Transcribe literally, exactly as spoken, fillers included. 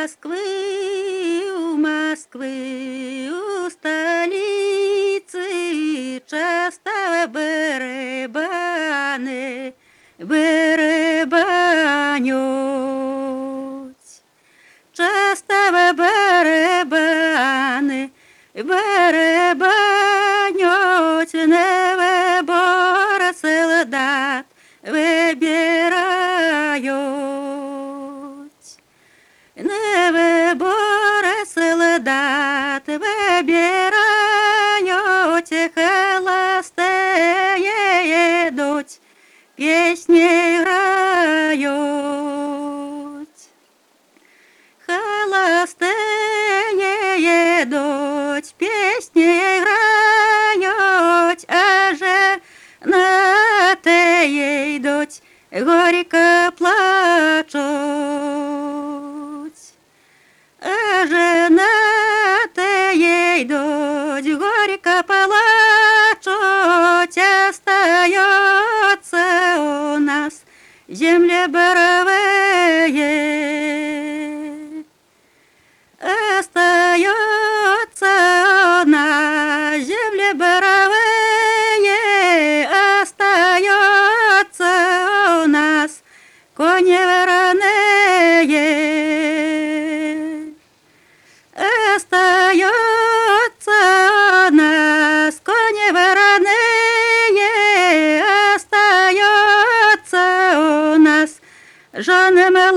Москвы, у Москвы, у столицы часто барабаны барабанят. Часто барабаны барабанят, на выбор солдат выбирают. На выбор солдат выбирают, холостые идут, песни играют. Холостые идут, песни играют, а женатые идут, горько плачут. А женатые идут, горько плачут, остается у нас земля боровые. Остается у нас земля боровые, остается у нас кони вороные. Остается у нас кони вороные, остается у нас жены